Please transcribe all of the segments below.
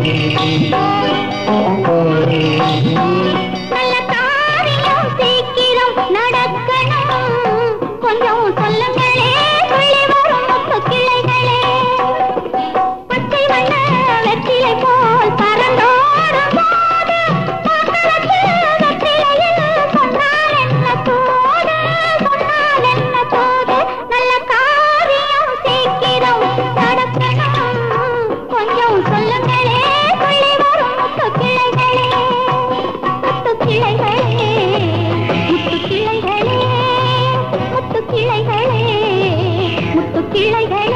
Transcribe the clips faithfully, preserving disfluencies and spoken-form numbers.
நல்ல காரியம் சீக்கிரம் நடக்கணும், கொஞ்சம் சொல்லுங்களே சொல்லி வரும் முத்து கிளைகளே. பச்சை வண்ண வெற்றிலை போல் பறந்தோடும் போது மக்களுக்கு வெற்றிலையில் சொன்னால் என்ன தோது, சொன்னால் என்ன தோது. நல்ல காரியம் சீக்கிரம் நடக்கணும், கொஞ்சம் சொல்லுங்களே சொல்லி வரும் முத்து கிளைகளே. முத்து கிளைகளே, முத்து கிளைகளே, முத்து கிளைகளே, முத்து கிளைகளே.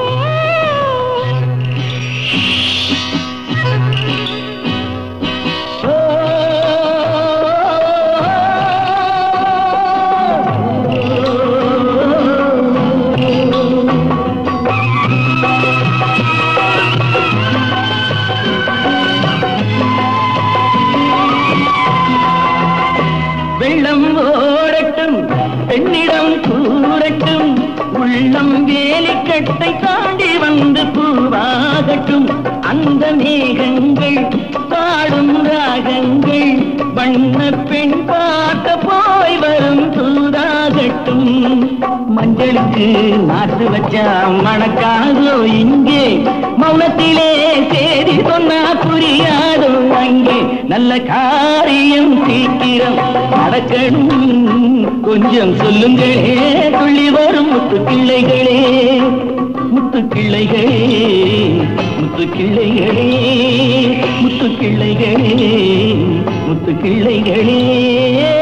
வெள்ளம் ஓடட்டும், பெண்ணிடம் கூறட்டும், உள்ளம் வேலிக்கட்டை தாண்டி வந்து பூவாகட்டும். அந்த மேகங்கள் பாடும் ராகங்கள் வண்ண பெண் பார்க்க போய் வரும் தூதாகட்டும். மஞ்சளுக்கு நாட்டு வச்சா மணக்காதோ இங்கே, மௌனத்திலே சேதி சொன்னா புரியாதோ அங்கே. நல்ல காரியம் சீக்கிரம் நடக்கணும், கொஞ்சம் சொல்லுங்களே துள்ளி வரும் முத்து கிளைகளே. முத்து கிளைகளே, முத்து கிளைகளே, முத்து கிளைகளே, முத்து கிளைகளே.